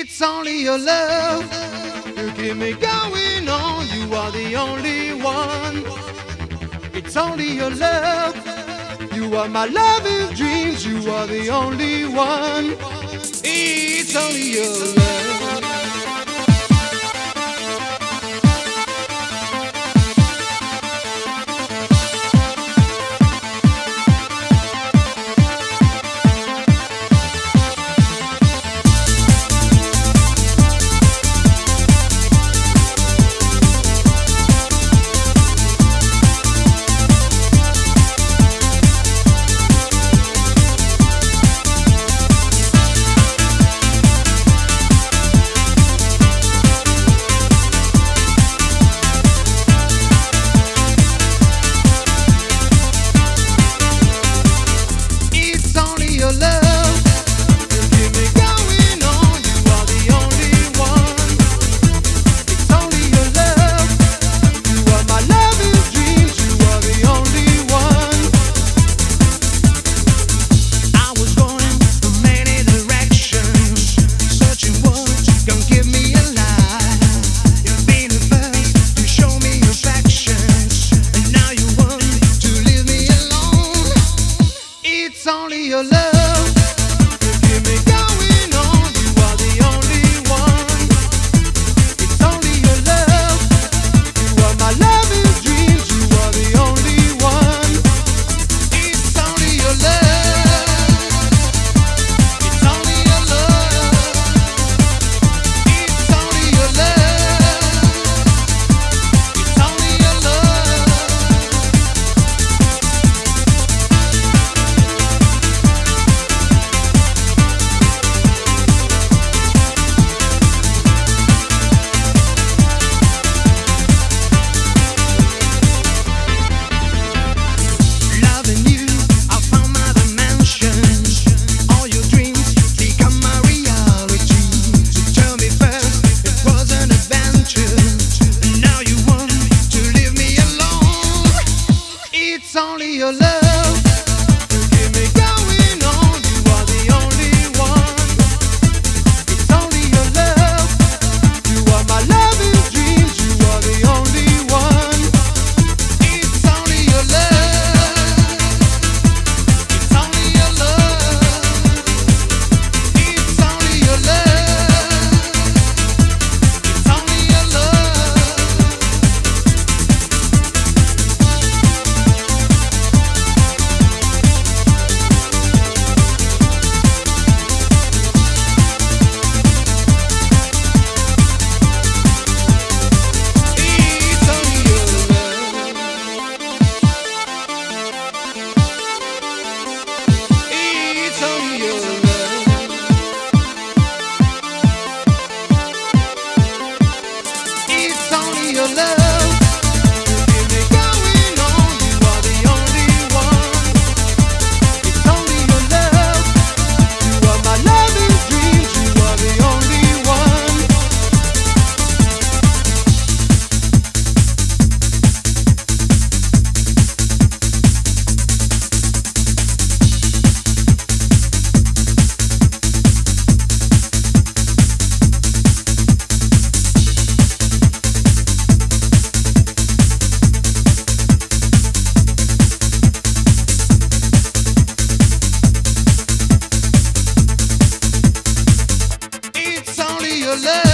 It's only your love. You keep me going on. You are the only one. It's only your love. You are my loving dreams. You are the only one. It's only your love. It's only your love. You keep me going on. You are the only one. It's only your love. You are my loving dreams. You are the only one. It's only your love. It's only your love. It's only your love. It's only your love. It's only your love. You keep me going on. You are the only one. It's only your love. You are my loving dreams. You are the only one. It's only your love. It's only your love. It's only your love. It's only your love. Your love, you keep me going on. You are the only one. It's only your love. You are my loving dreams. You are the only one. It's only your love.